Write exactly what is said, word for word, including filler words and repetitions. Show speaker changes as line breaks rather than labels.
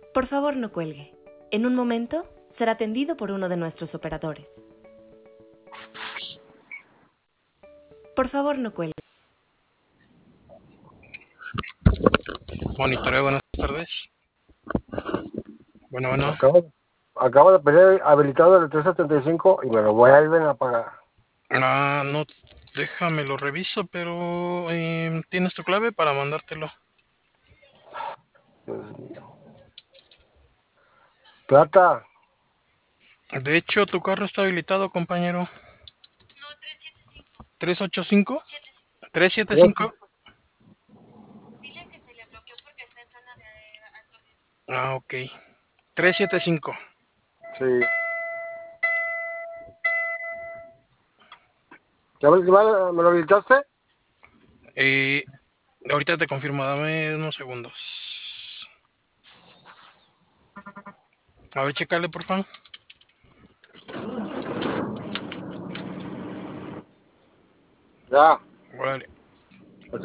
Por favor, no cuelgue. En un momento será atendido por uno de nuestros operadores. Por favor, no cuelgue.
Monitoreo, buenas tardes. Bueno, bueno.
Acabo, acabo de pedir habilitado el trescientos setenta y cinco y me lo voy a ir a pagar.
Ah, no, déjame lo reviso, pero eh, ¿tienes tu clave para mandártelo?
Dios mío. Plata.
De hecho, tu carro está habilitado, compañero.
No,
¿tres ochenta y cinco?
siete cinco.
¿tres setenta y cinco?
Dile que se le bloqueó porque está en zona de alto riesgo.
Ah, ok. tres setenta y cinco.
Sí. ¿Ya me, me lo habilitaste?
Eh, ahorita te confirmo, dame unos segundos. A ver, chécale, por favor.
Ya.
Vale.